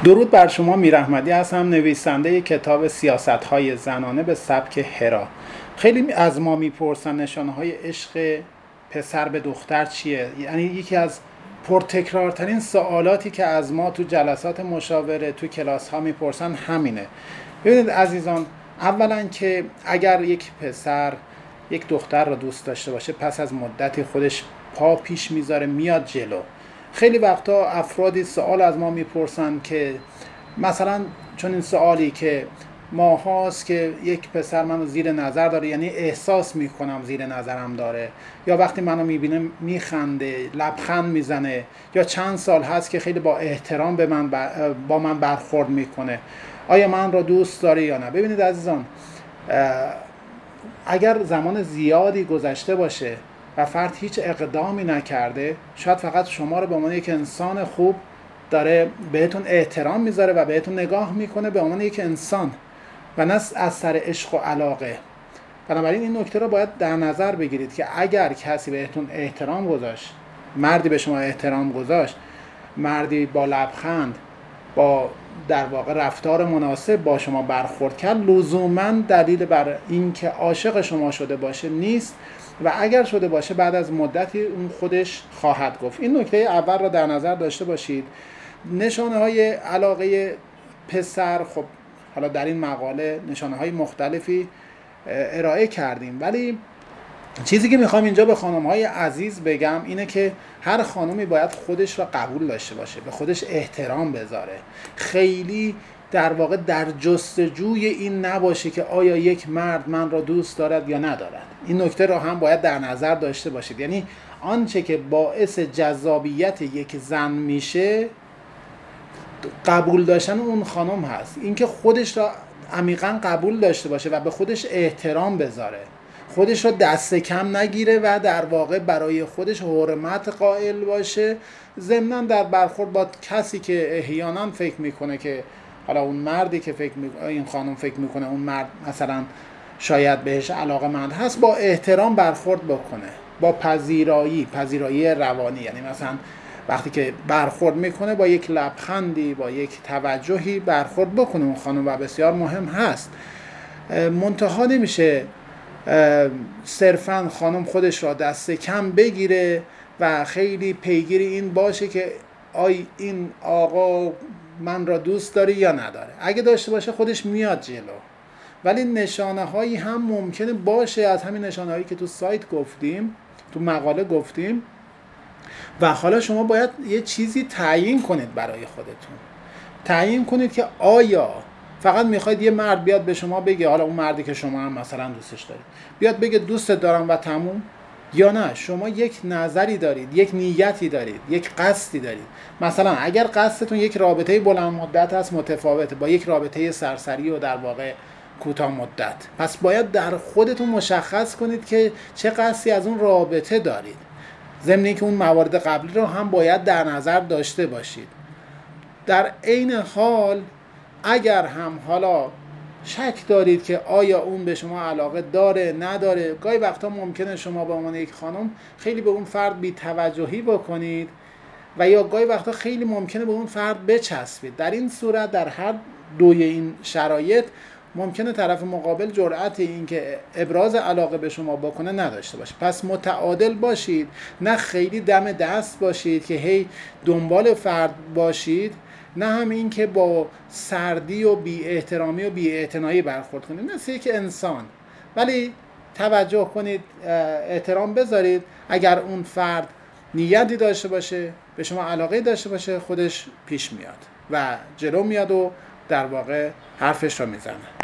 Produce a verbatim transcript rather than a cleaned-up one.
درود بر شما. میر احمدی هستم، نویسنده کتاب سیاست‌های زنانه به سبک هرا. خیلی از ما میپرسن نشانه‌های عشق پسر به دختر چیه؟ یعنی یکی از پرتکرارترین سوالاتی که از ما تو جلسات مشاوره تو کلاس ها میپرسن همینه. ببینید عزیزان، اولا که اگر یک پسر یک دختر رو دوست داشته باشه، پس از مدتی خودش پا پیش میذاره میاد جلو. خیلی وقتا افرادی سوال از ما میپرسن که مثلا چون این سوالی که ما هاست که یک پسر منو زیر نظر داره، یعنی احساس میکنم زیر نظرم داره، یا وقتی منو میبینه میخنده، لبخند میزنه، یا چند سال هست که خیلی با احترام به من با من برخورد میکنه، آیا من رو دوست داره یا نه؟ ببینید عزیزان، اگر زمان زیادی گذشته باشه و فرد هیچ اقدامی نکرده، شاید فقط شما رو به عنوان یک انسان خوب داره بهتون احترام میذاره و بهتون نگاه میکنه به عنوان یک انسان و نه از سر عشق و علاقه. بنابراین این نکته رو باید در نظر بگیرید که اگر کسی بهتون احترام گذاشت، مردی به شما احترام گذاشت، مردی با لبخند، با در واقع رفتار مناسب با شما برخورد کرد، لزوما دلیل بر این که عاشق شما شده باشه نیست، و اگر شده باشه بعد از مدتی اون خودش خواهد گفت. این نکته اول را در نظر داشته باشید. نشانه های علاقه پسر، خب حالا در این مقاله نشانه های مختلفی ارائه کردیم، ولی چیزی که میخوام اینجا به خانم های عزیز بگم اینه که هر خانمی باید خودش را قبول داشته باشه، به خودش احترام بذاره، خیلی در واقع در جستجوی این نباشه که آیا یک مرد من را دوست دارد یا ندارد. این نکته را هم باید در نظر داشته باشید. یعنی آنچه که باعث جذابیت یک زن میشه قبول داشتن اون خانم هست، اینکه خودش را عمیقاً قبول داشته باشه و به خودش احترام بذاره، خودش را دست کم نگیره و در واقع برای خودش حرمت قائل باشه، ضمناً در برخورد با کسی که احیانا فکر میکنه که حالا اون مردی که فکر می... این خانم فکر میکنه اون مرد مثلا شاید بهش علاقه‌مند هست، با احترام برخورد بکنه، با پذیرایی پذیرایی روانی. یعنی مثلا وقتی که برخورد میکنه با یک لبخندی، با یک توجهی برخورد بکنه اون خانم، و بسیار مهم هست. منتها نمیشه صرفاً خانم خودش را دست کم بگیره و خیلی پیگیر این باشه که آی این آقا من را دوست داری یا نداره. اگه داشته باشه خودش میاد جلو، ولی نشانه هایی هم ممکنه باشه از همین نشانه هایی که تو سایت گفتیم، تو مقاله گفتیم، و حالا شما باید یه چیزی تعیین کنید برای خودتون. تعیین کنید که آیا فقط میخواید یه مرد بیاد به شما بگه، حالا اون مردی که شما هم مثلا دوستش دارید بیاد بگه دوستت دارم و تموم، یا نه شما یک نظری دارید، یک نیتی دارید، یک قصدی دارید. مثلا اگر قصدتون یک رابطه بلند مدت هست متفاوته با یک رابطه سرسری و در واقع کوتاه مدت، پس باید در خودتون مشخص کنید که چه قصدی از اون رابطه دارید. ضمن اینکه اون موارد قبلی رو هم باید در نظر داشته باشید. در عین حال اگر هم حالا شک دارید که آیا اون به شما علاقه داره نداره، گاهی وقتا ممکنه شما به عنوان یک خانم خیلی به اون فرد بی توجهی بکنید و یا گاهی وقتا خیلی ممکنه به اون فرد بچسبید. در این صورت، در هر دوی این شرایط ممکنه طرف مقابل جرأت این که ابراز علاقه به شما بکنه نداشته باشه. پس متعادل باشید، نه خیلی دم دست باشید که هی دنبال فرد باشید، نه هم این که با سردی و بی احترامی و بی اعتنایی برخورد کنید مثل یک انسان. ولی توجه کنید، احترام بذارید. اگر اون فرد نیتی داشته باشه، به شما علاقه داشته باشه، خودش پیش میاد و جلو میاد و در واقع حرفش رو میزنه.